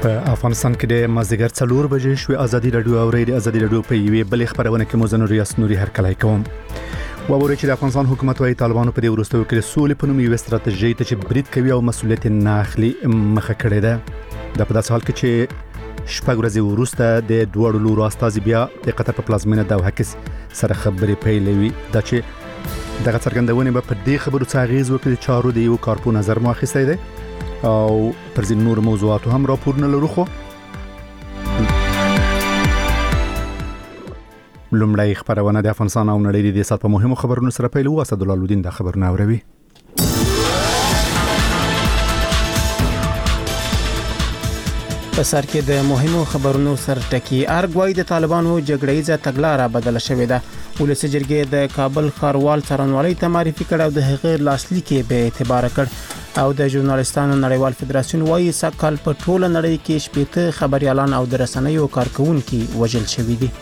په افغانستان کې د مازدیګر 4 بجې شوې ازادي رادیو او ریډیو ازادي رادیو په یوې بلې خبرونه کې مو زنه ریاست نوري هرکلای کوم. وګورئ چې د افغانستان حکومت وايي طالبانو په دې وروستیو کې سولې په نوم یو ستراتیژي ته چې برید کوي او مسولیت نه اخلي مخه کړې ده. د په داسې حال کې چې شپږ ورځې وروسته د دوه لورو استازي بیا د قطر په پلازمینه دوحه کې سره خبرې پیلوي. دا چې دغه څرګندونه په دې خبرو څخه غیز وکړي چې چارو د یو کارپو نظر مو اخیستی دی او پر ځین نور موضوعاتو هم راپورونه لرو. خو لومړی خبرونه د افغانستان او نړۍ د سات په مهمو خبرونو سره پیل وو. اسد الله الدین د خبرونه اوروي. په سر کې د مهمو خبرونو سر ټکی ارګوای د طالبانو جګړه‌یزه تګلارې بدله شوې ده. ولسی جرګې د کابل ښاروال څارنوالۍ ته معرفي کړ او د هغې لاسلیکې به اعتبار کړ او د ژورنالستانو نړیوال فدراسیون وايي سکهال په ټوله نړۍ کې شپږ خبريالان او د رسنیو کارکونکو وژل شوي دي.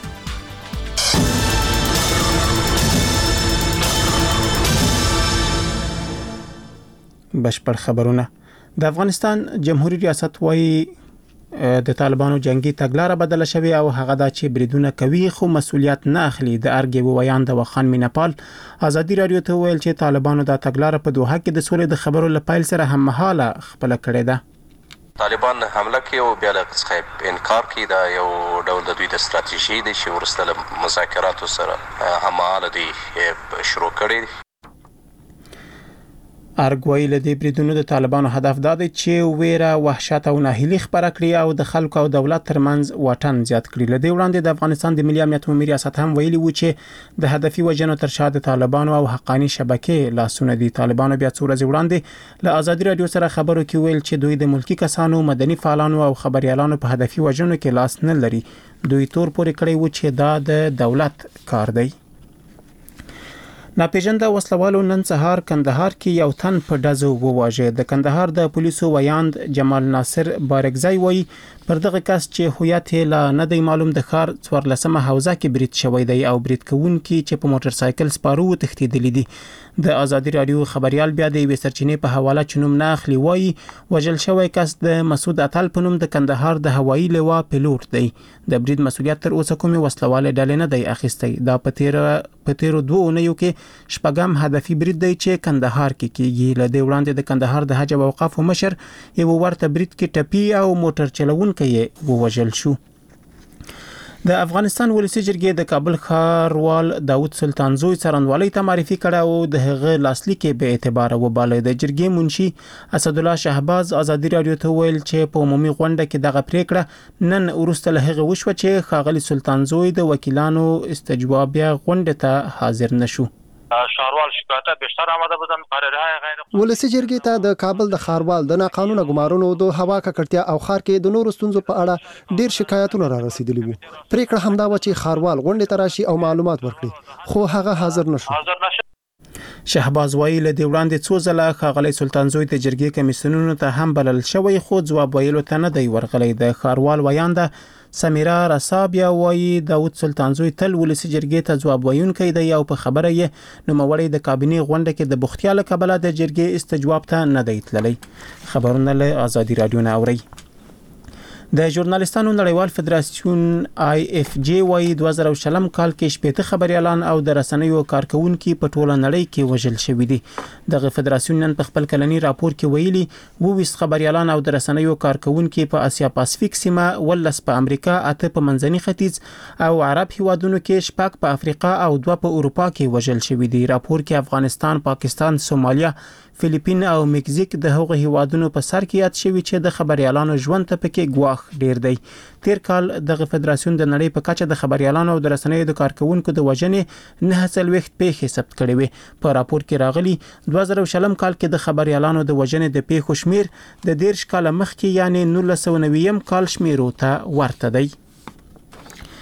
بشپړ خبرونه. د افغانستان جمهوریت ریاست وايي د طالبانو جنگي تګلارې بدله شوی او هغه دا چې بریدونه کوي خو مسولیت نه اخلي. د ارګي ویان د وخان مینپال ازادي رادیو ته ویل چې طالبانو د تګلارې په دوحه کې د سولې د خبرو لپاره سره هم مهاله خپل کړی ده. طالبان حمله کوي او بیا له څخه انکار کوي. دا یو ډول د دوی د ستراتیژي د چې ورسته مذاکراتو سره هماله دي شروع کړي. ارګوای له دې بریدونو د طالبانو هدف دا دی چې ویره وحشت او ناهیلي خبره کړي او د خلکو او دولت ترمنځ واټن زیات کړي. له دې وړاندې د افغانستان د ملي امنیت عمومي ریاست هم ویلي و چې د هدفي وجنو تر شا د طالبانو او حقانی شبکې لاسونه دي. طالبانو بیا څو ورځې وړاندې له ازادي رادیو سره خبرو کې ویل چې دوی د ملکی کسانو مدني فعالانو او خبريالانو په هدفي وجنو کې لاس نه لري. دوی تور پورې کړی و چې دا د دولت کار دی. ناپېژانده وسلوالو نن سهار کندهار کې یو تن په ډزو وواژه. د کندهار د پولیسو ویاند جمال ناصر بارګزای وایي پر دغه کس چې هویت یې نه دی معلوم د ښار 14مه حوزه کې برید شوی دی او برید کوونکي چې په موټر سایکل سپارو تښتیدلی دي. د ازادي رادیو خبريال بیا د یوې سرچینې په حواله چنوم نه اخلي وایي وژل شوی کس د مسعود اتل په نوم د کندهار د هوایي لوا پیلوټ دی. د برید مسولیت تر اوسه کومه وسلواله ډلې نه دی اخیستی. دا په تیرو 2 اونیو کې شپږم هدفي برید دی چې کندهار کې کیږي. له دې وړاندې د کندهار د حج او اوقاف مشر یو ورته برید کې ټپي او موټر چلونکي ووژل شو. د افغانستان ولسی جرګې د کابل ښاروال داوود سلطان زوی څارنوالۍ ته معرفي کړه او د هغه لاسلیکې به اعتبار وباله. د جرګې منشي اسد الله شهباز ازادي رادیو ته ویل چې په عمومي غونډه کې دغه پریکړه نن وروسته له هغه وشو چې ښاغلي سلطان زوی د وکیلانو استجوابیه غونډه ته حاضر نشو. ښاروال شکایت بیشتر آمده بودن قرارهای غیر ولسی جرګې ته د کابل د ښاروال د ناقانونه ګمارونو د هوا ککړتیا او ښار کې د نورو ستونزو په اړه ډیر شکایتونه را رسیدلي وو. پریکړه همدا و چې ښاروال غونډه ته راشي او معلومات ورکړي خو هغه حاضر نشو. شهباز وایي له دې وړاندې څو ځله ښاغلي سلطان زوی ته جرګې کمیسیونونو ته هم بلل شوی خو ځواب ویلو ته نه دی ورغلی. د ښاروال ویانده سمیرا رسابیا وایي داوود سلطان زوی تل ولسی جرګې ته ځواب ویونکی دی او په خبره یې نوموړی د کابینې غونډه کې د بوختیا له کبله د جرګې استجواب ته نه دی تللی. خبرونه له ازادي رادیو نه اوري. د ژورنالستانو نړیوال فدراسیون IFJ وايي 2020 کال کې شپږ خبريالان او د رسنیو کارکونکو په ټوله نړۍ کې وژل شوي دي. دغه فدراسیون نن په خپل کلنی راپور کې ویلي 22 خبريالان او د رسنیو کارکونکو په اسیا پاسفیک سیمه، 18 په امریکا، 8 په منځني ختیځ او عرب هیوادونو کې، 6 په افریقا او 2 په اروپا کې وژل شوي دي. راپور کې افغانستان، پاکستان، سومالیا، فلیپین او مکزیک د هغو هیوادونو په سر کې یاد شوی چې د خبريالانو ژوند ته پکې ګواښ ډیر دی. تیر کال دغه فدراسیون د نړۍ په کچه د خبريالانو او د رسنیو د کارکونکو د وژنې 9 پیښې ثبت کړي وي. په راپور کې راغلي 2020 کال کې د خبريالانو د وژنې د پیښو شمیر د 10 کال مخکې یعنی 1990 کال شمیرو ته ورته دی.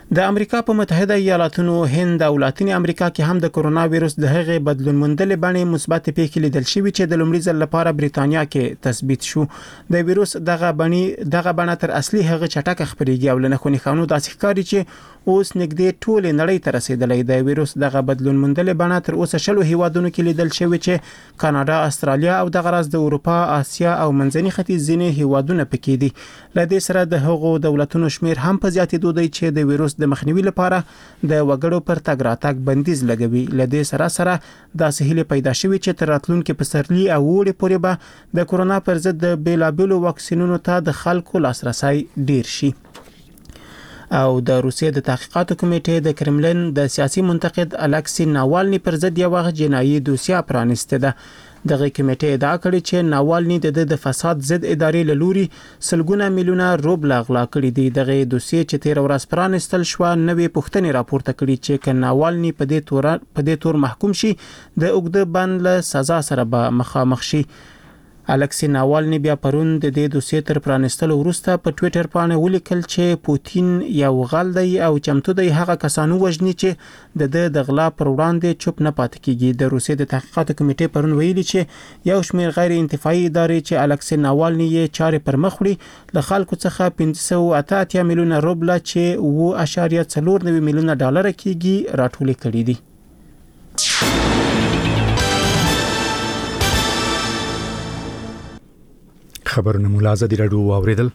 د امریکا په متحده ایالاتونو، هند او لاتینی امریکا کې هم د کرونا وایرس د هغې بدلون موندلې بڼې مثبت پیښې لیدل شوې چې د لومړي ځل لپاره بریتانیا کې تثبیت شو. د وایرس دغه بڼه تر اصلي هغه چټک خپرېږي او لنه خوني خانو داسې ښکاري چې اوس نږدې ټول نړۍ ته رسیدلې. د وایرس دغه بدلون موندلې بڼه تر اوسه 60 هیوادونو کې لیدل شوې چې کاناډا، استرالیا او دغه راز د اروپا، آسیا او منځني ختیځ ځینې هیوادونه پکې دي. لدې سره د هغو دولتونو شمیر هم په زیاتېدو دی چې د وایرس د مخنیوي لپاره د وګړو پر تګ راتګ بندیز لګوي. لدې سره داسې هیله پیدا شوې چې تر راتلونکي پسرلي او اوړي پورې به د کرونا پر ضد د بیلابیلو واکسینونو ته د خلکو لاسرسي ډیر شي. او د روسیې د تحقیقاتو کمیټې د کرملین د سیاسي منتقد الکسی ناوالني پر ضد یو جنایي دوسیه پرانسته ده. دغه کمیټه ادعا کړې چې ناوالني د فساد ضد ادارې له لوري سلګونه میلیونه روبل غلا کړي دي. دغه دوسیه چې 13 ورځې پرانستل شو، نوې پوښتنې راپورته کړي چې ک ناوالني په دې تور محکوم شي د اوږده بند له سزا سره به مخامخ شي. الکسی ناوالني بیا پرون د دې دوسیې تر پرانستلو وروسته په ټوئیټر باندې ولیکل چې پوتین یو غل دی او چمتو دی هغه کسانو وژني چې د غلا پر وړاندې چوپ نه پاتې کیږي. د روسیې د تحقیقاتو کمیټې پرون ویلي چې یو شمېر غیر انتفاعي ادارې چې الکسی ناوالني یې چارې پر مخ وړي له خلکو څخه 588 میلیونه روبل چې 2.49 میلیونه ډالر کیږي راټول کړي دي. خبرونه مولا ازادي راډیو واوریدل.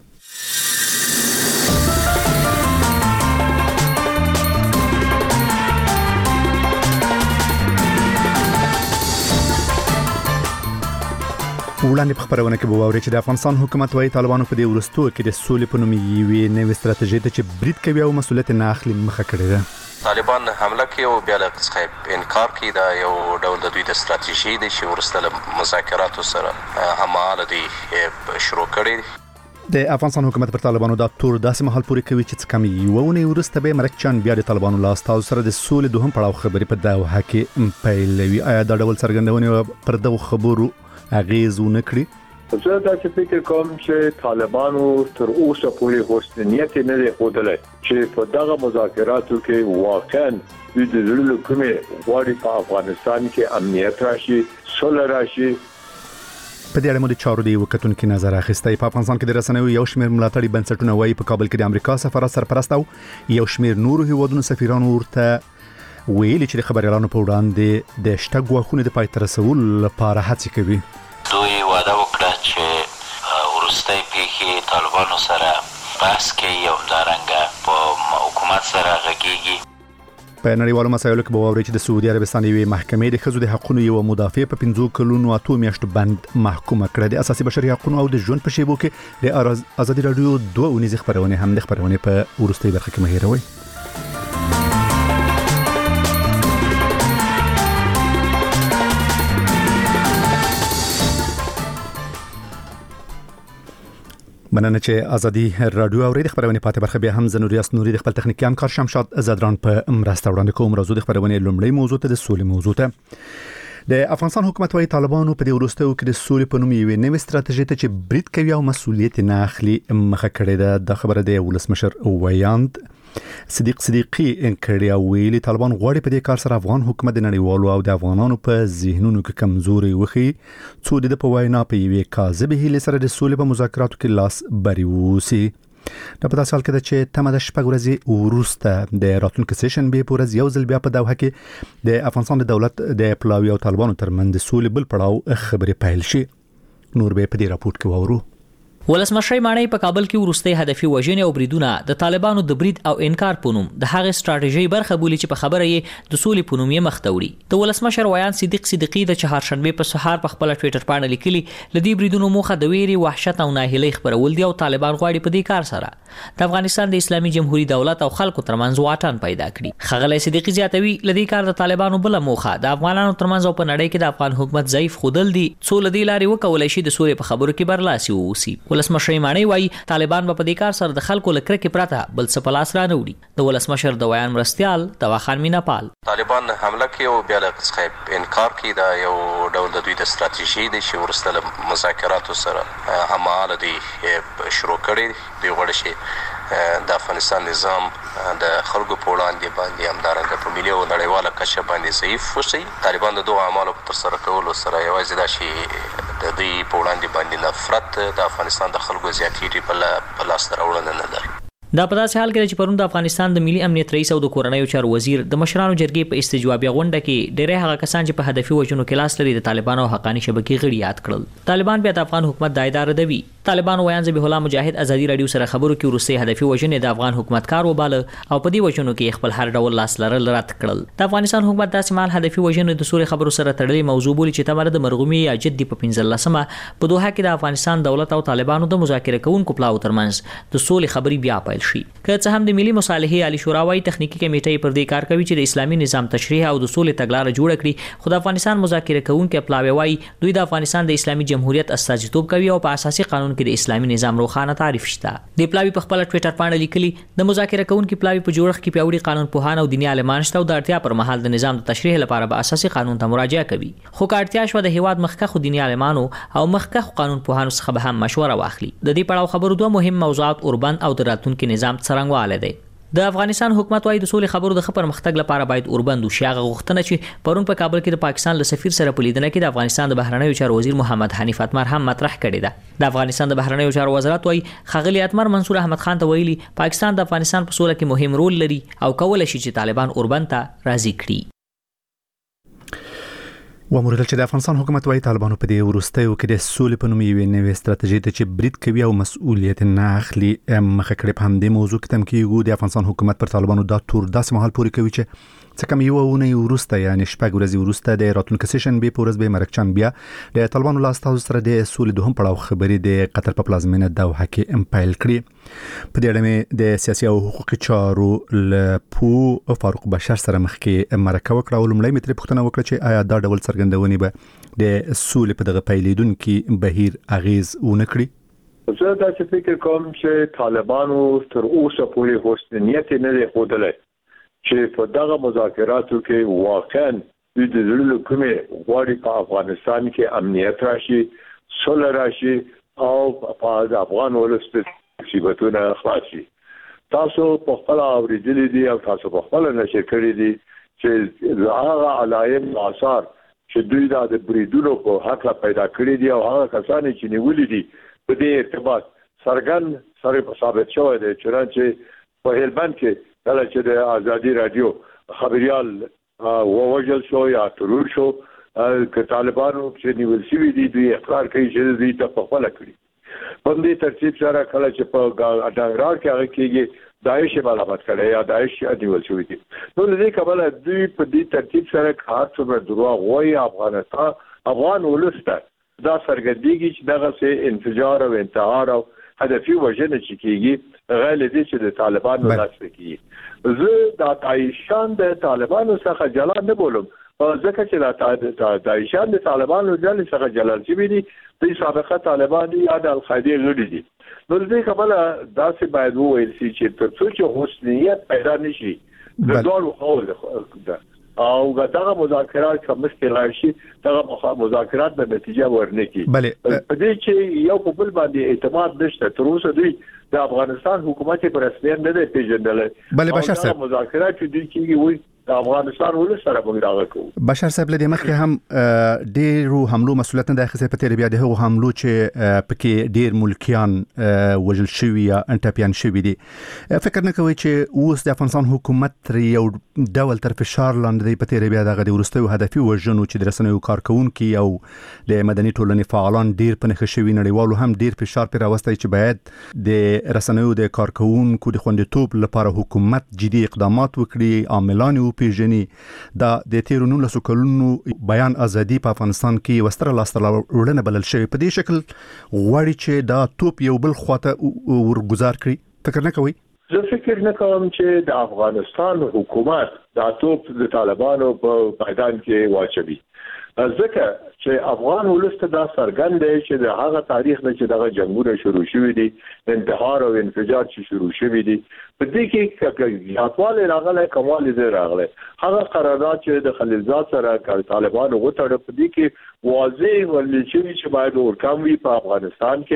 وړاندې په خبرونه کې به واوري چې د افغانستان حکومت وايي طالبانو په دې ورستو کې د سولې په نوم یوې نوې ستراتیژي ته چې برید کوي او مسؤلیت نه اخلي مخه کړې ده. طالبان حمله کوي او بیا له څخه انکار کوي. دا یو ډول د دوی د ستراتیژي د چې ورسته مذاکراتو سره هماله دي شروع کړي. د افغانستان حکومت پر طالبانو دا تور داسې محل پورې کوي چې کم یو ونې ورسته به مرکچان بیا د طالبانو لاس تاسو سره د سولې دوهم پړاو خبرې په داوه کې پیلوي. آیا دا ډول څرګندونه پر دغه خبرو اغیز ونکړي؟ زه دا چې فکر کوم چې طالبانو تر اوسه پورې هوښ نیت نه لري خودلای چې په دغه مذاکراتو کې واقعا د دې کومه غواړي په افغانستان کې امنیت راشي، سوله راشي. په دې اړه مو د چارو دی وکتون کې نظر اخیستی. په افغانستان کې د رسنیو یو شمېر ملاتړي بنسټونه وایي په کابل کې د امریکا سفارت سرپرست او یو شمېر نورو هیوادونو سفیرانو ورته ویلي چې د خبريالانو په وړاندې د شته غواخونو د پای تر رسولو لپاره هڅه کوي. دوی وعده وکړه چې ورستۍ پیښې طالبانو سره بحث کوي او همدارنګه په حکومت سره غږیږي. په نړیوالو مسایلو کې به واوري چې د سعودي عربستان یوې محکمې د ښځو د حقوقو یو مدافع په 15 کلونو 8 میاشتو بند محکومه کړه. د اساسي بشري حقوقو او د ژوند په شیبو کې د ازادي رادیو 2 ونیزه خبرونه هم د خبرونه په ورستۍ برخه کې مهیروي. مننه چې ازادي رادیو اورید خبرونه پاتې برخه به هم زنوریاس نوري د خپل تخنیکی همکار شمشاد زدران په مرسته وړاندې کوم. راځو د خبرونه لومړی موضوع ته د سولې موضوع ته. د افغانستان حکومت وايي طالبانو په دې ورستو کې د سولې په نوم یوې نوې ستراتیژي ته چې برید کوي او مسؤلیت نه اخلي مخه کړې ده. د خبره د ولسمشر ویاند صدیقي انکړی او ویلي طالبان غواړي په دې کار سره افغان حکومت د نړیوالو او د افغانانو په ذهنونو کې کمزوري وخی څو د په وینا په یوې کاذبه هیله سره د سولې په مذاکراتو کې لاس بری ووسی. دا په داسې حال کې چې تمه د شپږ ورځې ورسته د راتلونکي سیشن به پورز یو ځل بیا په دوحه کې د افغانستان د دولت د پلاوی او طالبانو ترمنځ د سولې بل پړاو خبرې پیل شي. نور به په دې راپورټ کې وورو. ولسمشر مانی په کابل کې ورستي هدفي وژنې او بریدونه د طالبانو د برید او انکار پونوم د هغه ستراتیژي برخه بولی چې په خبره یې د سولې پونوم یې مختوړي. د ولسمشر ویان صدیقي د چهارشنبه په سهار په خپل ټوئیټر باندې لیکلي لدی بریدونو موخه د ویري وحشت او ناهیلي خبرول دي او طالبان غواړي په دې کار سره د افغانستان د اسلامي جمهوریت دولت او خلکو ترمنځ واټن پیدا کړي. خغلی صدیقي زیاتوي لدی کار د طالبانو بل موخه د افغانانو ترمنځ او په نړۍ کې د افغان حکومت ضعیف خودل دي څو لدی لاري وکولای شي د سولې په خبرو کې برلاسي ووسی. ولسمشر مانی طالبان په دې کار سره د خلکو لکره کې پراته بل څه پلاس را نوړي. د ولسمشر د ویان مرستيال دواخان میناپال طالبان حمله کوي او بیا له څخه انکار کوي. دا یو ډول د دوی د ستراتیژي د چې ورسته مذاکراتو سره هماله دي شروع کړي. دوی غواړي چې د افغانستان نظام د خلکو په وړاندې باندې همدارنګه په ملي او نړیواله کچه باندې ضعیف وشي. طالبان د دغو اعمالو په ترسره کولو سره یوازې دا شي د دوی په وړاندې باندې نفرت د افغانستان د خلکو زیاتېږي په لاسته راوړنه نه لري. دا په داسې حال کې چې پرون د افغانستان د ملي امنیت رئیس او د کورنیو چارو وزیر د مشرانو جرګې په استجوابي غونډه کې ډېری هغه کسان چې په هدفي وژنو کې لاس لري د طالبانو حقاني شبکې غړي یاد کړل. طالبان بیا د افغان حکومت د اداره دوي. طالبان ویان ذبیح الله مجاهد ازادي رادیو سره خبرو کې ورسته هدفي وژنې د افغان حکومت کار وباله او په دې وژنو کې خپل هر ډول لاس لرل رد کړل. د افغانستان حکومت داسې مال هدفي وژنې د سوري خبرو سره تړلې موضوع بولي چې تمره د مرغومي یا جدي په 15مه په دوحه کې د افغانستان دولت او طالبانو د مذاکره کوونکو پلاو ترمنځ د سولې خبري بیا پیل شي. که د ملي مصالحې عالی شورا وايي تخنیکی کمیټې پر دې کار کوي چې د اسلامي نظام تشریح او د سولې تګلارې جوړ کړي. خو د افغانستان مذاکره کوونکو پلاوی وايي دوی د افغانستان د اسلامي جمهوریت استازیتوب کوي او په اساسي قانون کې د اسلامي نظام روښانه تعریف شته. د پلاوی په خپل ټوئیټر باندې لیکلي د مذاکره کوونکو پلاوی په جوړښت کې پیوړي قانون پوهان او دیني عالمان شته او د اړتیا پر مهال د نظام د تشریح لپاره به اساسي قانون ته مراجعه کوي. خو کارتیا شو د هیواد مخکخ دیني عالمانو او مخکخ قانون پوهانو څخه به هم مشوره واخلي. د دې پړاو خبرو دوه مهم موضوعات اوربند او د راتلونکي نظام څرنګواله دي. د افغانستان حکومت وايي د سولې خبرو د خبر مختګ لپاره باید اوربند وشي. هغه غوښتنه چې پرون په کابل کې د پاکستان له سفیر سره په لیدنه کې د افغانستان د بهرنیو چارو وزیر محمد حنیف اتمر هم مطرح کړې ده. د افغانستان د بهرنیو چارو وزارت وايي خغلی اتمر منصور احمد خان ته ویلي پاکستان د افغانستان په سوله کې مهم رول لري او کولای شي چې طالبان اوربند ته راضي کړي. وموردل چې د افغانستان حکومت وايي طالبانو په دې ورستیو کې د سولې په نوم یوې نوې ستراتیژي ته چې برید کوي او مسؤلیت نه اخلي مخه کړې. په همدې موضوع کې تم کېږو د افغانستان حکومت پر طالبانو دا تور داسې مهال پورې کوي چې څه کم یو اونۍ وروسته یعنی شپږ ورځې وروسته د راتلونکي سیشن به په ورځ به مرکچان بیا د طالبانو له استازو سره د سولې دوهم پړاو خبرې د قطر په پلازمینه دوحه کې امپایل کړي. په دې اړه د سیاسي او حقوقي چارو له فاروق بشر سره مخ کې مرکه وکړه او لمړی متر پوښتنه وکړه چې آیا دا ډول څرګندونې به د سولې په دغه پیلیدونکو بهیر اغیز ونه کړي. زه دا چې فکر کوم چې طالبانو تر اوسه پورې هوښ نیت نه دی ښودلی چې په دغه مذاکراتو کې واقعا د دې کومې غواړي په افغانستان کې امنیت راشي، سوله راشي او په افغان ولس په صفتونه خلاص شي. تاسو په خپل اوریدلې دي او تاسو په خپل نشر کړی دي چې هغه علایم آثار چې دوی د بریدونو په حق پیدا کړی دي او هغه کسان چې نیولې دي په دې ارتباط سرګن سره ثابت شوی دی چې په هلمند کې کله چې د ازادي رادیو خبريال ووجل شو یا ترور شو که طالبانو چې نیول شوي دي دوی اقرار کوي چې دوی ته په خپله کړي. په دې ترتیب سره کله چې په ډنګرار کې هغه کېږي داعش ملامت کړي یا داعش نیول شوي دي. نو له دې کبله دوی په دې ترتیب سره کار څومره دروغ وایي افغان ولس ته دا څرګندېږي چې دغه سه انفجار او انتحار او هدفي وژنه چې کېږي غیر دې چې د طالبانو لاس کې زه د داعشان د طالبانو څخه جلا نه بولم ځکه چې د داعشان د طالبانو ځل څخه جلال شوي دي د سابقه طالبان یا د القاعده غړي دي. نو دې کبله داسې باید وویل شي چې تر څو چې حسنیت پیدا نشي د دوه خو او دغه مذاکرات کوم مشکل شي دغه مذاکرات به نتیجه ورنکي. په دې چې یو په بل باندې اعتماد نشته تر اوسه دوی د افغانستان حکومت پر رسمیت نه دی پیژندل. بله بشر صاحب مذاکرات چې دوی کیږي وي د افغانستان ولس سره موږ راغلو. بشر صاحب لدې مخکې هم ډېرو حملو مسؤلیت نه اخیسته په تیر بیا د هغو حملو چې پکې ډېر ملکیان وژل شوي یا انټاپیان شوي دي. فکر نه کوي چې اوس د افغانستان حکومت تر یو ډول تر فشار لاندې دی په تیر بیا دغه د وروستیو هدفي وژنو چې د رسنیو کارکونکو او د مدني ټولنې فعالان ډېر په نښه شوي نړیوالو هم ډېر فشار پر راوستی چې باید د رسنیو د کارکونکو د خوندیتوب لپاره حکومت جدي اقدامات وکړي عاملان پیژني. دا د تیرو 19 کلونو بیان ازادي په افغانستان کې وستره لاسته وړنه بلل شوی په دې شکل غواړي چې دا توپ یو بل خواته ورګزار کړي. فکر نه کوي؟ زه فکر نه کوم چې د افغانستان حکومت دا توپ د طالبانو په میدان کې واچوي ځکه چې افغان ولس ته دا څرګند دی چې د هغه تاریخ نه چې دغه جنگونه شروع شوي دي انتحار او انفجار چې شروع شوي دي په دې کې زیاتوالی راغلی کموالی دی راغلی. هغه قرارداد چې د خلیلزاد سره طالبانو وتړه په دې کې واضح ویل شوي چې باید ورکم وي په افغانستان کې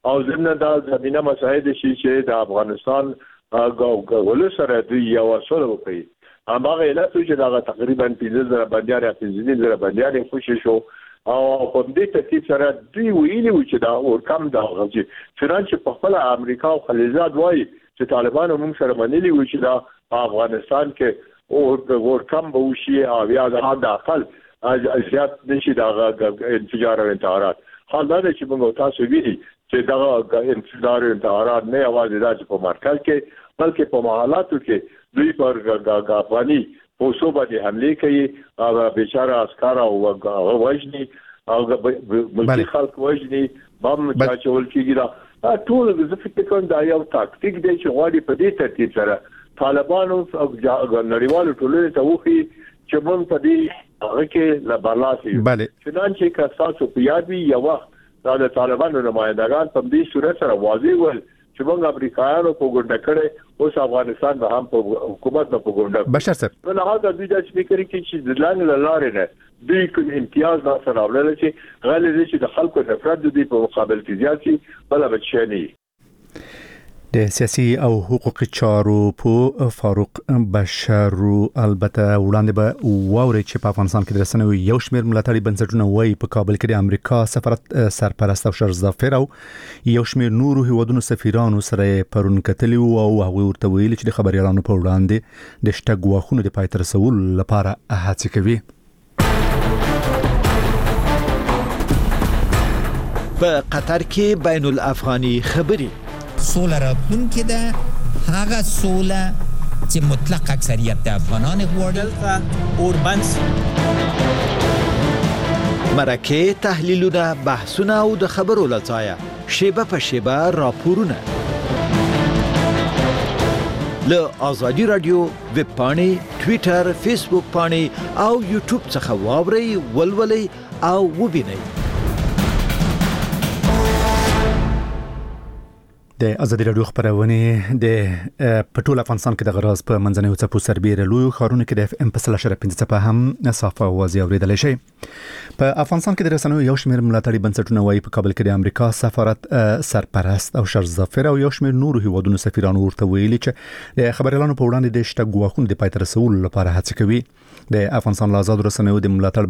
او زموږ د زمينه مساعد شي چې د افغانستان غوړ سره دوی یو سره وکړي هغه علت چې دا تقریبا 15,000 بندیان 15,000 بندیان خوشی شو او په دې ترتیب سره دوی ویلي و چې دا ورکم دا غوږی فرانسې په خپل امریکا او خلیجات وایي چې طالبانو موږ سره منلي و چې دا افغانستان کې او ورکم به وشي او یا د اقل زیات نشي دا انفجار او انتحارات حال دا چې موږ تاسو ویلي چې دا انفجار او انتحارات نه یوازې د په مرکز کې بلکې په محلاتو کې دوی پر افغاني پوسو باندې حمله کوي او بیچاره عسكر او وجني او ملي خلک وجني بم چاچول کیږي دا ټول د فکر کوم دا یو تاکتیک دی چې غواړي په دې ترتیب سره طالبانو او نړیوالو ټولنې ته وخی چې موږ په دې هغه کې لا بالاسي چنانچې که تاسو په یاد وي یو وخت د طالبانو نمائندگان په دې صورت سره واضح ول چې موږ امریکایانو په ګونډه کړي اوس افغانستان به هم په حکومت په ګونډه بشر صاحب په لحاظ د دې فکر کې چې د لاندې لارې نه دوی کوم امتیاز نه سره ولر چې غالي چې د خلکو نفرت دوی په مقابل کې زیات شي بل به شي د سیاسي او حقوقي چارو په فاروق بشارو البته وړاندې به واوري چې په افغانستان کې د رسنیو یو شمېر ملاتړي بنسټونه وایي په کابل کې د امریکا سفارت سرپرست او شرزافر او یو شمېر نورو هیوادونو سفیرانو سره پرون کتلی او هغه ورته ویلي چې د خبريالانو په وړاندې د شته ګواښونو د پای ته رسولو لپاره هڅه کوي. په قطر کې بین الافغاني خبري سوله راتلونکې ده هغه سوله چې مطلق اکثریت د افغانان غواړي اوربنس مرکه تحلیلونه بحثونه او د خبرو لځایه شیبه په شیبه راپورونه له آزادی رادیو ویب پاڼې ټوئیټر فیسبوک پاڼې او یوټیوب څخه واورئ ولولئ او وبینئ. د ازادي رادیو خبرونه د پټول افغانستان کې د غراز په منځنوي څپو سربېره لوی خارونه کې د اف ام په 3.5 څپه هم صافه اوازې اوریدل شي. په افغانستان کې د رسنیو یو شمېر ملاتړي بنسټونه وایي په کابل کې د امریکا سفارت سرپرست او شرزافر او یو شمېر نورو هیوادونو سفیرانو ورته ویلي چې د خبريالانو په وړاندې د شته ګواښونو د پای ته رسولو لپاره هڅه کوي. د افغانستان آزاد رسنیو د ملاتړ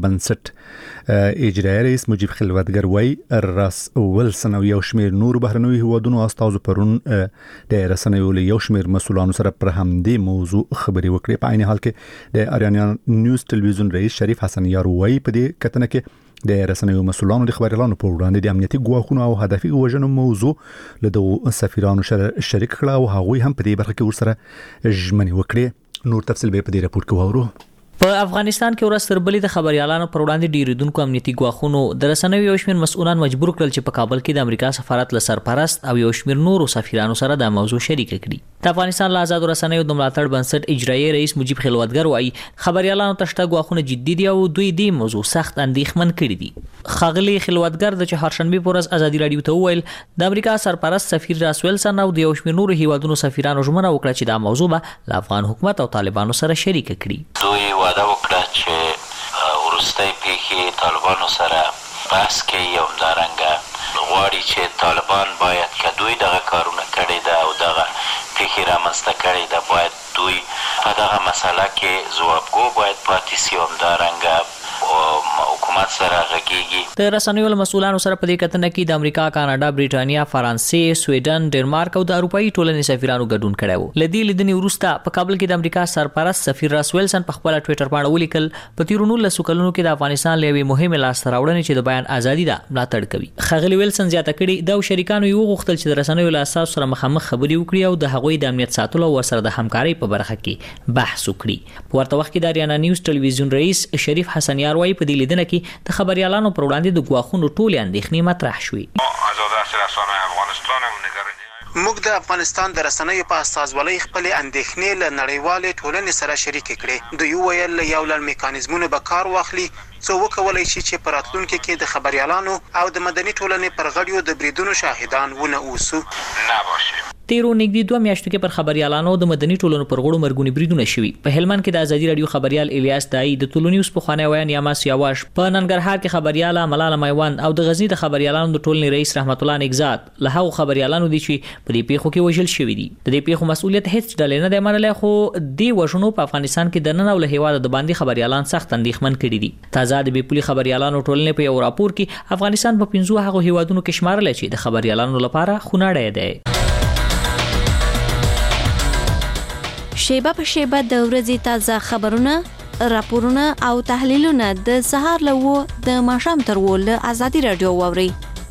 بنسټ اجرایي رئیس مجيب خلوتګر وایي راس ولسن او یو شمېر نورو بهرنیو هیوادونو استازو پرون د رسنیو له یو شمېر مسولانو سره پر همدې موضوع خبري وکړي. په عین حال کې د اریانا نیوز ټلویزیون رئیس شریف حسن یار وایي په دې کتنه کې د رسنیو مسولانو د خبريالانو په وړاندې د امنیتي ګواښونو او هدفي وژنو موضوع له د سفیرانو شریک کړه او هغوی هم په دې برخه کې ورسره ژمنې وکړي. نور تفصیل به په دې راپور کې واورو. په افغانستان کې ورځ تر بلې د خبريالانو پر وړاندې ډیریدونکو امنیتي ګواښونو د رسنیو یو شمېر مسؤلان مجبور کړل چې په کابل کې د امریکا سفارت له سرپرست او یو شمېر نورو سفیرانو سره د موضوع شریک کړي. د افغانستان له آزاد رسنیو د ملاتړ بنسټ اجرایي رئیس مجيب خلوتګر وایي خبريالانو ته شته ګواښونه جدي دي او دوی دې موضوع سخت اندېښمن کړي دي. خاغلی خلوتګر د چهارشنبه په ورځ ازادي رادیو ته وویل د امریکا سرپرست سفیر راس ویلسن او د یو شمېر نورو هیوادونو سفیرانو ژمنه وکړه چې دا موضوع به له افغان حکومت او طالبانو سره شریک کړي. دوی وعده وکړه چې ورستۍ پیښې طالبانو سره بحث کوي او همدارنګه غواړي چې طالبان باید که دوی دغه کارونه کړي ده او دغه پیښې رامنځته کړي ده باید دوی په دغه مسله کې ځوابګو باید پاتې سي او همدارنګه حکومت سره غږیږي. د رسنیو له مسؤلانو سره په دې کتنه کې د امریکا، کاناډا، بریټانیا، فرانسې، سویډن، ډنمارک او د اروپאי ټولنې سفیرانو ګډون کړی و. لدی لیدنې وروسته په کابل کې د امریکا سرپرست سفیر راس ویلسن په خپل ټوئیټر باندې ولیکل په تیرونو له سکلونو کې د افغانستان له یوې مهمه لاسته راوړنې چې د بیان ازادي ده ملاتړ کوي. خغلی ویلسن زیاته کړي د شریکانو یو غوښتل چې د رسنیو له اساس سره مخامخ خبري وکړي او د هغوی د امنیت ساتلو او سره د همکارۍ په برخه کې بحث وکړي. په ورته وخت کې د اریانا نیوز ټلویزیون رئیس شریف حسن یار وایي په دې لیدنه کې د خبريالانو پر وړاندې د ګواښونو ټولې اندېښنې مطرح شوې. موږ د افغانستان د رسنیو په استازولۍ خپل اندېښنې له نړیوالې ټولنې سره شریک کړې. دوی ویل یو لړ میکانیزمونه به کار واخلي څو وکولای شي چې په راتلونکي کې د خبريالانو او د مدني ټولنې پر غړیو د بریدونو شاهدان ونه اوسو. تیرو نږدې 2 میاشتو کې پر خبريالانو د مدني ټولنو پر غړو مرګونی بریدونه شوي. په هلمند کې د ازادي رادیو خبريال الیاس دای د ټولنیوز په خانه ویان یاماس یاواش، په ننګرهار کې خبرياله ملاله میوان او د غزنی د خبريالانو د ټولنې رئیس رحمت الله نگزاد له هغو خبريالانو دي چې په دې پیښو کې وژل شوي دي. د دې پیښو مسؤلیت هیڅ ډلې نه دی منلی، خو د وژنو په افغانستان کې د نن او له هیواد د باندې خبريالان سخت اندېښمن کړي دي. تازه د بیپولي خبريالانو ټولنې په یو راپور کې افغانستان په 15 هغو هیوادونو کې شمارل چې د خبريالانو لپاره خونړی دی. شیبه په شیبه د ورځې تازه خبرونه، راپورونه او تحلیلونه د سهار له 9 د ماښام تر 10 له ازادي رادیو واورئ.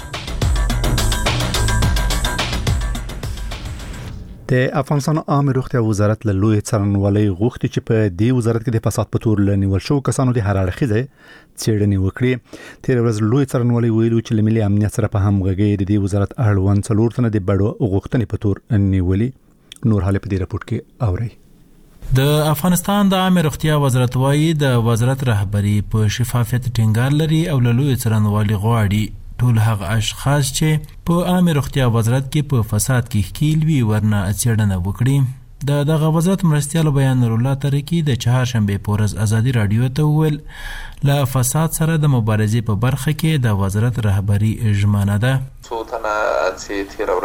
د افغانستان عامه روغتیا وزارت له لوی څارنوالۍ غوښتي چې په دې وزارت کې د فساد په تور لنیول شو کسانو د هر اړخیزه څېړنې وکړي. تیر ورځ لوی څارنوالۍ ویلو چې له ملي امنیت سره په همغږي د دې وزارت اړوند 4 تنه د بډو غوښتنې په تور نیولي. نور حاله په دې راپورټ کې اورئ. د افغانستان د عامه روغتیا وزارت وايي د وزارت رهبری په شفافیت ټینګار لري او له لوی څارنوالۍ غواړي ټول هغه اشخاص چې په عامه روغتیا وزارت کې په فساد کې ښکیل وي ورنه څېړنه وکړي. دغه وزارت مرستیال بیان نور الله ترکی د چهارشنبه په ورځ ازادي رادیو ته وویل له فساد سره د مبارزې په برخه کې د وزارت رهبری ژمنه ده. څو تنه چې تیر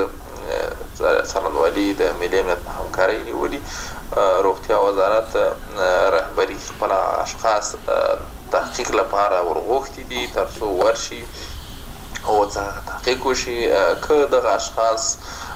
ورځ څارنوالۍ د ملي امنیت په همکارۍ نیولي روغتیا وزارت رهبری خپل اشخاص تحقیق لپاره ورغوښتي دي ترڅو ورشي او تحقیق وشي که دغه اشخاص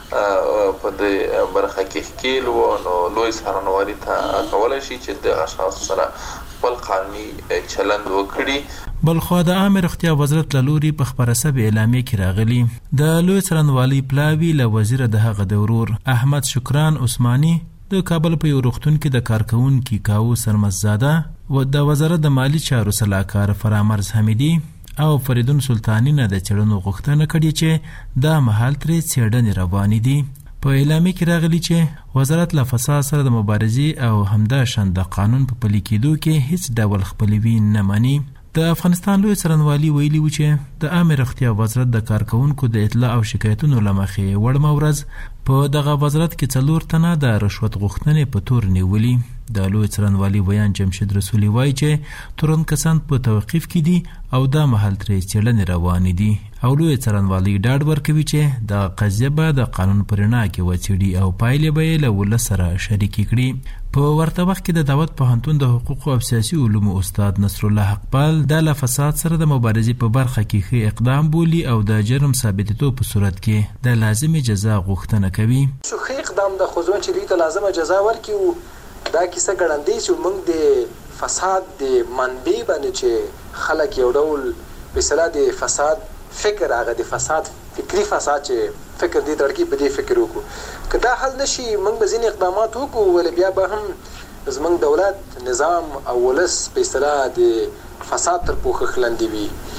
په دې برخه کې ښکیل وو نو لوی څارنوالۍ ته کولی شي چې دغه اشخاص سره خپل قانوني چلند وکړي. بلخو د عامه روغتیا وزارت له لوري په خبره سبي اعلامیه کې راغلي د لوی څارنوالۍ پلاوي له وزیر د هغه د ورور احمد شکران عثماني د کابل په یو روغتون کې د کارکونکو کاو سرمزاده و د وزارت د مالی چارو سلاکار فرامرز حمیدی او فریدون سلطانی نه د چړنو غوښتنه کړې چې د محل ترې څېړنې روانې دي. په اعلامیه کې راغلي چې وزارت له فساد سره د مبارزې او همدا شان د قانون په پلي کېدو کې هیڅ ډول خپلوي نه مني. د افغانستان لوی څارنوالۍ ویلي و چې د عامه روغتیا وزارت د کارکونکو د اطلاع او شکایتونو له مخې وړمه ورځ په دغه وزارت کې 4 تنه د رشوت غوښتنې په تور نیولي. د لوی څارنوالۍ بیان جمشید رسولي وایي چې تورن کسان په توقیف کې دي او د محل ترې څېړنې روانې دي او لوی څارنوالۍ ډاډ ورکوي چې د قضیه به د قانون په رڼا کې وڅېړي او پایلې به یې له ولس سره شریکې کړي. په ورته وخت کې د دعوت پوهنتون د حقوقو او سیاسي علومو استاد نصرالله حقپال د له فساد سره د مبارزې په برخه کې ښه اقدام بولي او د جرم ثابتېدو په صورت کې د لازمې جزا غوښتنه کوي. ښه اقدام د خو چې دوی ته لازمه جزا ورکړي. دا کیسه ګړندۍ چې موږ د فساد د منبع باندې چې خلک یو ډول مثلا د فساد فکر هغه د فساد فکری فساد چې فکر دې تړکی په دې فکر وکړو که دا حل نشي موږ به ځینې اقدامات وکړو ول بیا به هم زموږ دولت نظام او ولس په اصطلاح د فساد تر پوښښ لاندې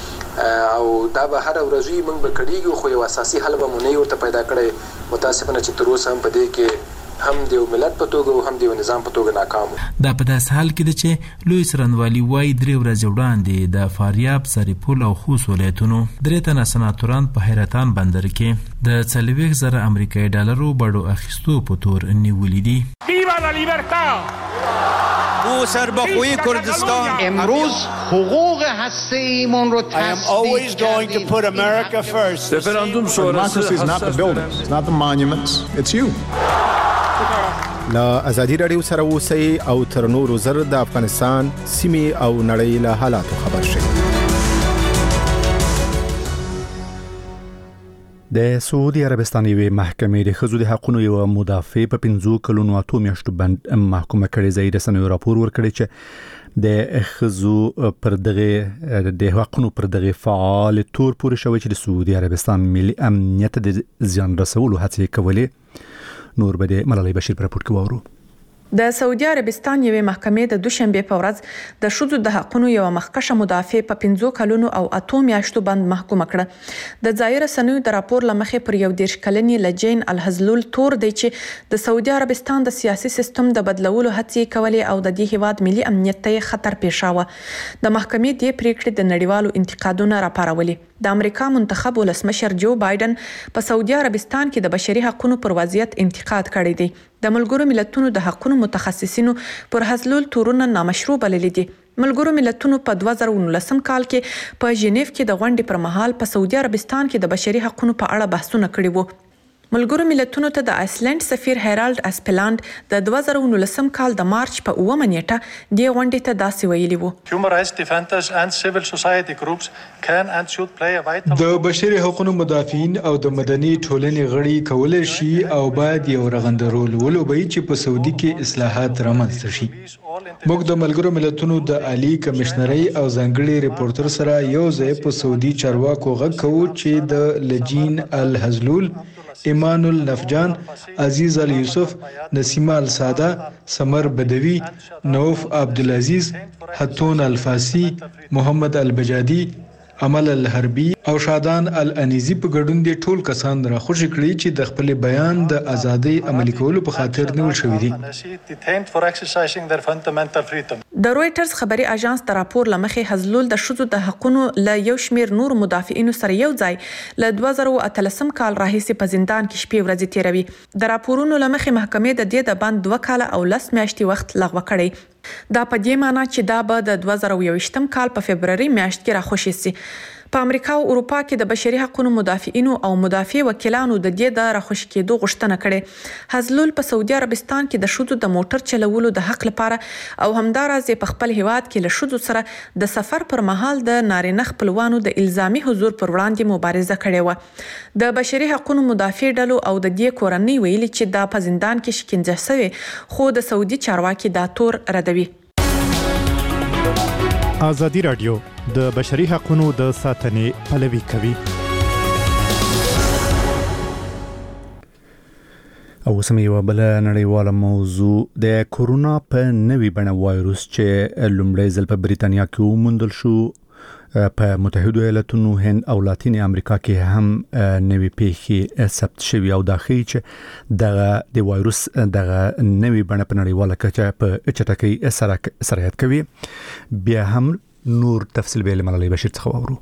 وي او دا به هر ورځ موږ به کړیږو خو یو اساسي حل به مو نه ورته پیدا کړی. متاسفانه چې تر اوسه هم په دې کې هم د ملت په توګه او هم د نظام په توګه ناکام. دا په داس حال کې ده چې لوی څارنوالۍ وايي 3 ورځې وړاندې د فاریاب، سرپل او خوست ولایتونو 3 تنه سناتوران په حیرتان بندر کې د 40,000 امریکایي ډالرو بډو اخیستو په تور نیولې دي. ویوا لا لیبرتا! او سربخوی کردستان امروز حقوق هسته‌ایمون رو I am always going to put America first. Referendum sonrası is not the buildings, it's not the monuments, it's you. لا ازادي رادیو سره اوسئ او تر نورو زر د افغانستان سیمې او نړۍ له حالاتو خبر شئ. د سعودي عربستان یوې محکمې د ښځو د حقوقو یو مدافع په 15 کلونو 8 میاشتو باندې محکومه کړې. ځای رسنیو راپور ورکړی چې د ښځو پر دغه د حقوقو پر دغه فعال تور پورې شوی چې د سعودي عربستان ملي امنیت د زیان رسولو هڅې کولې. نور بده ملالۍ بشیر پر راپور کې وورو. د سعودي عربستان یوې محکمې د دوشنبه په ورځ د ښځو د حقوقو یو مخکشه مدافع په 15 کلونو او 8 میاشتو باندې محکومه کړه. د ځای رسنیو د راپور لمخې پر یو 10 کلنې لجین الحزلول تور دی چې د سعودي عربستان د سیاسي سیستم د بدلولو هڅې کولې او د دې هیواد ملي امنیت ته خطر پېښاوه. د محکمې د پریکړې د نړیوالو انتقادونو راپارولې. د امریکا منتخب ولسمشر جو بایدن په سعودي عربستان کې د بشري حقوقو پر وضعیت انتقاد کړی دی. د ملګرو ملتونو د حقوقو متخصصینو پر حزلول تورونه نامشروع بللي دي. ملګرو ملتونو په 2019 کال کې په ژنیف کې د غونډې پر مهال په سعودي عربستان کې د بشري حقوقو په اړه بحثونه کړي وو. ملګرو ملتونو ته د آیسلند سفیر هیرالد اسپلاند د 2019 کال د مارچ په 9 نیټه د غونډې ته داسې ویلي وو. Human rights defenders and civil society groups can and should play a vital role. د بشري حقوقو مدافعین او د مدني ټولنې غړي کولای شي او باید یو رغنده رول ولوبوي چې په سعودي کې اصلاحات رامنځته شي. موږ د ملګرو ملتونو د عالی کمشنرۍ او ځانګړي ریپورټر سره یو ځای په سعودي چارواکو غږ کوو چې د لجین الحزلول، ایمان النفجان، عزیز الیوسف، نسیمه الساده، سمر بدوی، نوف عبدالعزیز، حتون الفاسی، محمد البجادی، عمل الحربی او شادان الانیزی په ګډون دي ټول کسان را خوشی کړی چې د خپل بیان د ازادۍ عملي کولو په خاطر نیول شوی دي. د رويټرز خبري اژانس د راپور لمخې حزلول د شذو د حقونو له یو شمیر نور مدافعینو سره یو ځای له 2013 کال راهیسې په زندان کې شپې ورځې تیروي. د راپورونو لمخې محکمې د دې د بند 2 کاله او 10 میاشتې وخت لغوه کړی. دا په دې معنی چې دا به د 2021 کال په فبرवरी میاشت کې راخوشي سي. په امریکا او اروپا کې د بشري حقوقو مدافعینو او مدافع وکیلانو د دې د راخوشي کېدو غوښتنه کړې. حزلول په سعودي عربستان کې د شذو د موټر چلولو د حق لپاره او همدارس په خپل هیواد کې له شذو سره د سفر پر مهال د نارینه خپلوانو د الزامي حضور پر وړاندې مبارزه کړې و. د بشري حقوقو مدافع ډلو او د دې کورنۍ ویلي چې دا په زندان کې شکنجه شوی خو د سعودي چارواکي دا تور ردوي. ازادي رادیو د بشري حقوقو د ساتنې پلوي کوي. او سمې یو بل نړیواله موضوع د کورونا په نوي بڼه وایروس چې لومړی ځل په بریتانیا کې وموندل شو، په متحده ایالاتونو، هند او لاتین امریکا کې هم نوي پیښې ثبت شوي او دا ښیي چې د وایروس دغه نوي بڼه په نړیواله کچه په چټکۍ سرایت کوي. بیا هم نور تفصیل به ملالۍ بشیر څخه واورو.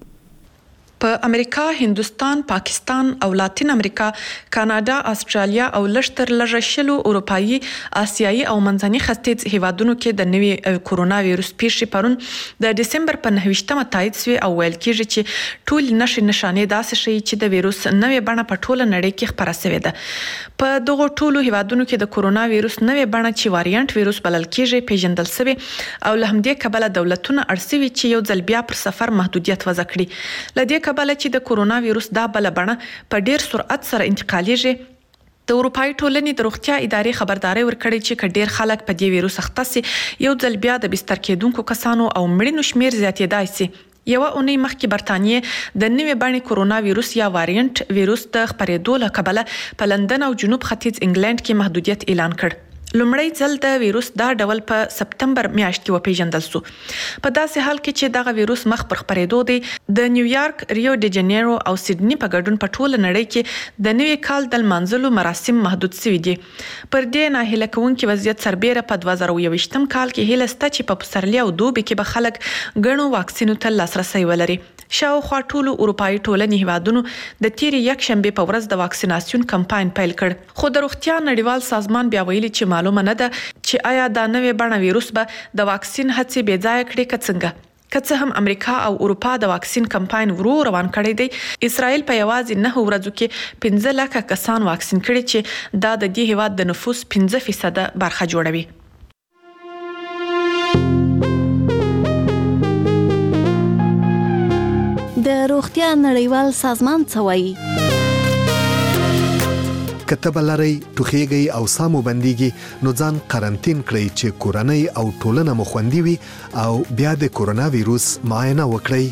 په امریکا، هندوستان، پاکستان او لاتین امریکا، کاناډا، استرالیا او لشتر لږه شلو اروپאי، آسیایي او منځني ختیځ هیوادونو کې د نوي کورونا وایروس پیښې پرون د دسمبر په 9مه تایید شوې او ویل کېږي چې ټول نښې داسې شي چې د وایروس نوې بڼه په ټوله نړۍ کې خپره شوې ده. په دغه ټولو هیوادونو کې د کورونا وایروس نوې بڼه چې وارینټ وایروس بلل کېږي پیژندل شوی او له همدې کبله دولتونه اړسوي چې یو ځل بیا پر سفر محدودیت وضع کړي. لدې کبله چې د کورونا وایروس دا بل بڼه په ډیر سرعت سره انتقالیږي. د اروپאי ټولنې د روغتیا ادارې خبرداري ورکړې چې کډیر خلک په دې وایروس اخته سي یو ځل بیا د بستر کېدونکو کسانو او مړینو شمیر زیاتېدای سي. یو اونۍ مخکې برتانیې د نوې بڼې کورونا وایروس یا وارینټ وایروس د خپرېدو له کبله په لندن او جنوب ختیځ انګلند کې محدودیت اعلان کړ. لومړی ځل د وایروس دا ډول په سپتمبر میاشت کې وپیژندل شو. په داسې حال کې چې دغه وایروس مخ پر خپرېدو دی، د نیویارک، ریو ډی جنیرو او سیدنی په ګډون په ټوله نړۍ کې د نوي کال د لمانځلو مراسم محدود شوي دي. پر دې ناهیله کوونکي وضعیت سربیره په 2021 کال کې هیله شته چې په پسرلي او دوبي کې به خلک ګڼو واکسینو ته لاسرسی ولري. شاوخوا ټولو اروپאי ټولنې هیوادونو د تیرې یکشنبه په ورځ د واکسیناسیون کمپاین پیل کړ. خو د روغتیا نړیوال سازمان بیا ویلي چې معلومه نه ده چې آیا دا نوې بڼه وایروس به د واکسین هڅې بې ځایه کړي که څنګه. که څه هم امریکا او اروپا د واکسین کمپاین ورو روان کړی دی، اسرائیل په یوازې 9 ورځو کې 15 لکه کسان واکسین کړي چې دا د دې هیواد د نفوس 5% برخه جوړوي. د روغتیا نړیوال سازمان څه وایي؟ کتب لري ټوخیږي او سامو بنديږي نو ځان قرنټین کړئ چې کورنۍ او ټولنه مو خوندي وي او بیا د کورونا وایروس معاینه وکړئ.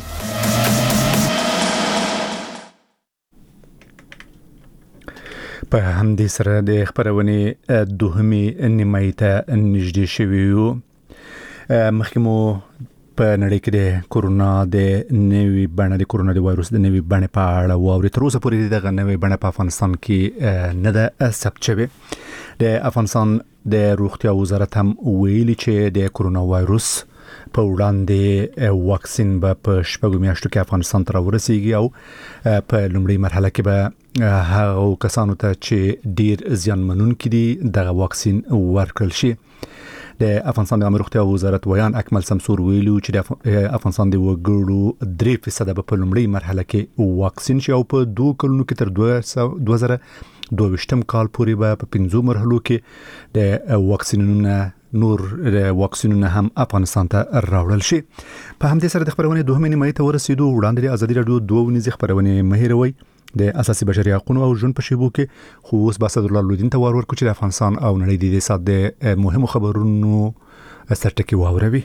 په همدې سره د خبرونې دوهمې نیمایي ته نږدې شوي یو. مخکې مو په نړۍ کې د کورونا د نوي بڼه د کورونا د وایروس د نوي بڼه په اړه واوري. تر اوسه پورې دغه نوي بڼه په افغانستان کې نه ده ثبت شوې. د افغانستان د روغتیا وزارت هم ویلي چې د کورونا وایروس په وړاندې واکسین به په شپږو میاشتو کې افغانستان ته ورسیږي او په لومړۍ مرحله کې به هغه کسانو ته چې ډیر زیانمنونکي دي دغه واکسین ورکړل شي. د افغانستان د روغتیا وزارت ویان اکمل سمسور ویلو چې د افغانستان د وګړو 3% به په لومړۍ مرحله کې واکسین شي او په 2 کلونو کې تر 2022 کال پورې به په 5 مرحلو کې د واکسینونه هم افغانستان ته راوړل شي. په همدې سره د خبرونه دوه نیمه ته ورسېدو. وړاندې ازادي رادیو 2 ونیزه خبرونه مهیروي د اساسي بشري حقوقو او ژوند په شیبو کې خو اوس باسد الله لودین ته ورکو چې افغانستان او نړۍ د سات د مهمو خبرونو سرټکی واوروي.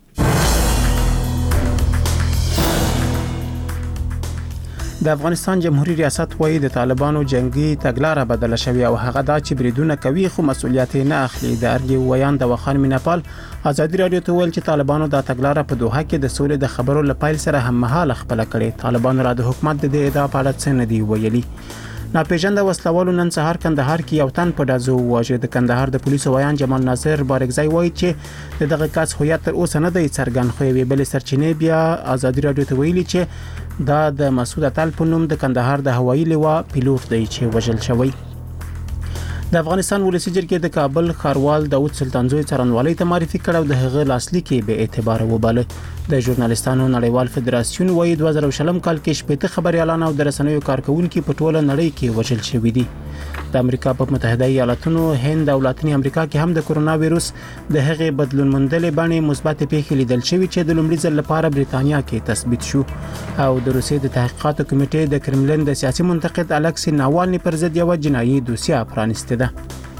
د افغانستان جمهوریت ریاست وایي د طالبانو جنگي تګلارې بدله شوې او هغه دا چې بریدونه کوي خو مسؤلیت نه اخلي. د ارګي ویان د وخان میناپال ازادي رادیو ته ویل چې طالبانو دا تګلارې په دوحه کې د سولې د خبرو لپاره سره هم مهاله خپل کړي. طالبانو را د حکومت د ادعا په اړه څه نه دی ویلي. ناپېژانده وسلوالو نن سهار کندهار کې یو تن په دازو واژه. د کندهار د پولیسو ویان جمال ناصر بارکزای وایي چې دغه کس هویت تر اوسه نه دی څرګند خو وی بل سرچینې بیا ازادي رادیو ته ویلي چې دا د مسعود اتل په نوم د کندهار د هوایي لیوا پیلوټ دی چې وژل شوی. د افغانستان ولسی جرګې د کابل ښاروال داود سلطانزوی څارنوالۍ ته معرفي کړو. د هغه لاسلیک به اعتبار وباله. د ژورنالیستانو نړیوال فدراسیون وایي 2020 کال کې شپږ خبريالان او د رسنیو کارکونکو په ټوله نړۍ کې وژل شوي دي. د امریکا په متحده ایالاتونو، هند او لاتینی امریکا کې هم د کورونا وایروس د هغه بدلون موندلې باندې مثبت پیښې لیدل شوې چې د لومړي ځل لپاره بریتانیا کې تثبیت شو. او د روسیې د تحقیقاتو کمیټې د کرملین د سیاسي منتقد الکسی ناوالني پر ضد یو جنایي دوسیه پرانسته ده.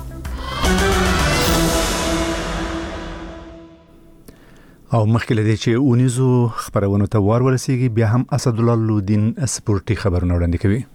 او مخکې لدی چې اونیزو خبرونه ته ورسیږي بیا هم اسد الله لودین سپورتي خبرونه وړاندې کوي.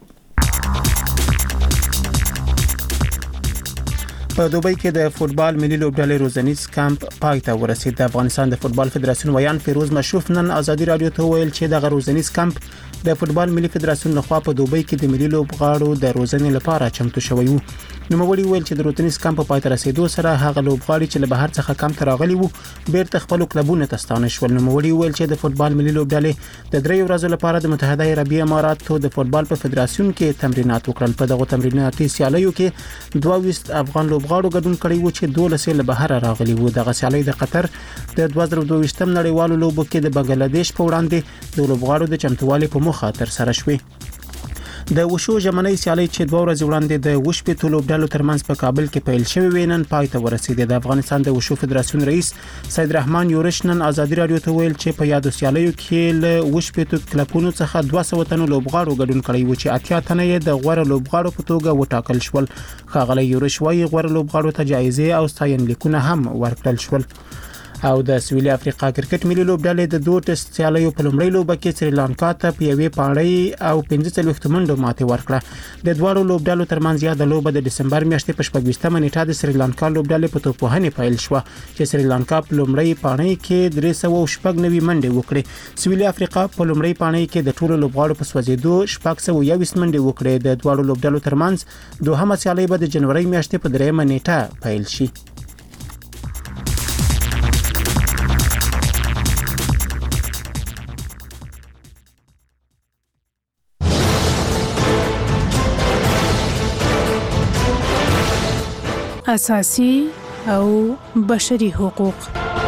په دوبۍ کې د فوتبال ملي لوبډلې روزنیز کمپ پای ته ورسید. د افغانستان د فوتبال فدراسیون ویان فیروز مشروف نن ازادي رادیو ته ویل چې د روزنیز کمپ د فوتبال ملي فدراسیون لخوا په دوبۍ کې د ملي لوبغاړو د روزنې لپاره چمتو شوی وو. نوموړي ویل چې د روزنیز کمپ پای ته رسیدو سره هغه لوبغاړي چې له بهر څخه کم تراغلي وو بیرته خپل کلبونه ته ستانه شول. نوموړي ویل چې د فوتبال ملي لوبډلې د 3 ورځې لپاره د متحده عربی اماراتو د فوتبال په فدراسیون کې تمرینات وکړل. په دغه تمریناتي سیالیو کې 22 افغان لوبغاړو ګډون کړی وو چې 12 له بهر راغلي وو. دغه سیالي د قطر د 2022 نړیوالو لوبو کې د بنگلاديش په وړاندې د لوبغاړو د چمتووالي په مخه تر سره شوې. د وشو ژمنۍ سیالي چې 2 ورځې وړاندې د وشپې لوبډلو ترمنځ په کابل کې پیل شوې وینن پای ته ورسېده. د افغانستان د وشو فدراسیون رئیس سید رحمان یورش نن ازادي رادیو ته ویل چې په یادو سیالیو کې له وشپې کلبونو څخه 200 تنو لوبغاړو ګډون کړی و چې 80 تنه یې د غوړ لوبغاړو په توګه وټاکل شول. ښاغلی یورش وايي غوړ لوبغاړو ته جایزې او ستاینلیکونه هم ورکړل شول. او د سویلي افریقا کرکټ ملي لوبډلې د 2 ټیسټ سیالیو په لومړۍ لوبه کې سریلانکا ته په یوې پاڼۍ او 15 منډو ماتې ورکړه. د دوړو لوبډلو ترمنځ یاد لوبه د دسمبر میاشتې په 24 نیټه د سریلانکا لوبډلې په توپوهنې پیل شو چې سریلانکا په لومړۍ پاڼۍ کې 390 منډې وکړې. سویلي افریقا په لومړۍ پاڼۍ کې د ټولو لوبغاړو په سوځېدو 420 منډې وکړې. د دوړو لوبډلو ترمنځ دوهمه سیالي به د جنوري میاشتې په 3 نیټه پیل شي. اساسي او بشري حقوق.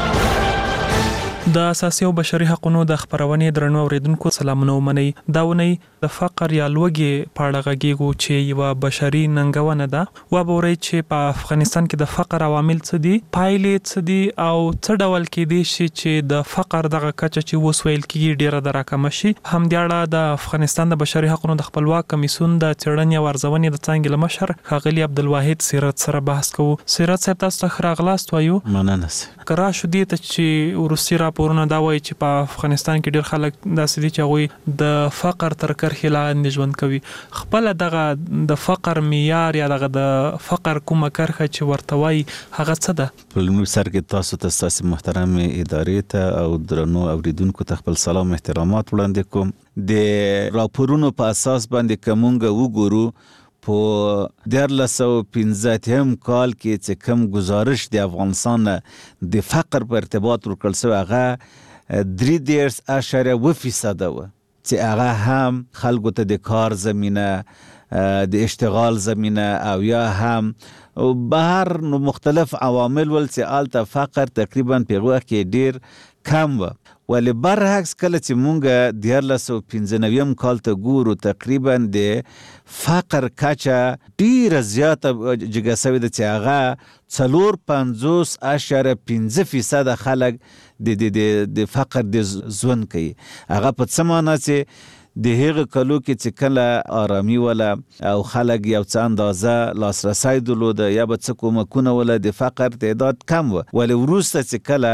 د اساسي او بشري حقوقو د خبرونې درنو اوریدونکو سلامونه ومني. دا ونی د فقر یا لوږې په اړه غږیږو چې یو بشري ننګونه ده. و به ورې چې په افغانستان کې د فقر عوامل څه دي، پایلې څه دي او څه ډول کې دي چې د فقر دغه کچه چې وسویل کیږي ډیره دراکمه شي. هم د اړه د افغانستان د بشري حقوقو د خپلواک کمیسیون د چړنې او ارزونې د څنګه لمشر ښاغلي عبدالواحد سیرت سره بحث کوو. سیرت صاحب تاسو ته راغلاست وایو. مننه. کرا شو دي ته چې روسي راپورونه دا وایي چې په افغانستان کې ډیر خلک داسې دي چې هغه د فقر تر کرښې لاندې ژوند کوي. خپل دغه د فقر معیار یا دغه د فقر کومه کرښه چې ورته وایي هغه څه ده؟ په لومړي سر کې تاسو ته ستاسو محترم ادارې ته او درنو اوریدونکو ته خپل سلام احترامات وړاندې کوم. د راپورونو په اساس باندې کومګه وګورو په 1915 کال کې چې کوم گزارش د افغانستان د فقر په ارتباط ورکړل شوی هغه 3.2% و چې هغه هم خلکو ته د کار زمینه د اشتغال زمینه او یا هم بهر نو مختلف عوامل ول چې آلته فقر تقریبا په هغه کې ډیر کم و ولی برعکس کله چې مونږ 1995 کال ته ګورو تقریبا د فقر کچه ډیره زیاته جګه سوې ده چې هغه 4.5% خلک د فقر د ژوند کوي. هغه په څه معنی چې د هغه کلو کې چې کله آرامي ولا او خلک یو څه اندازه لاسرسی درلوده یا به څه کومکونه ولا د فقر تعداد کم و ولی وروسته چې کله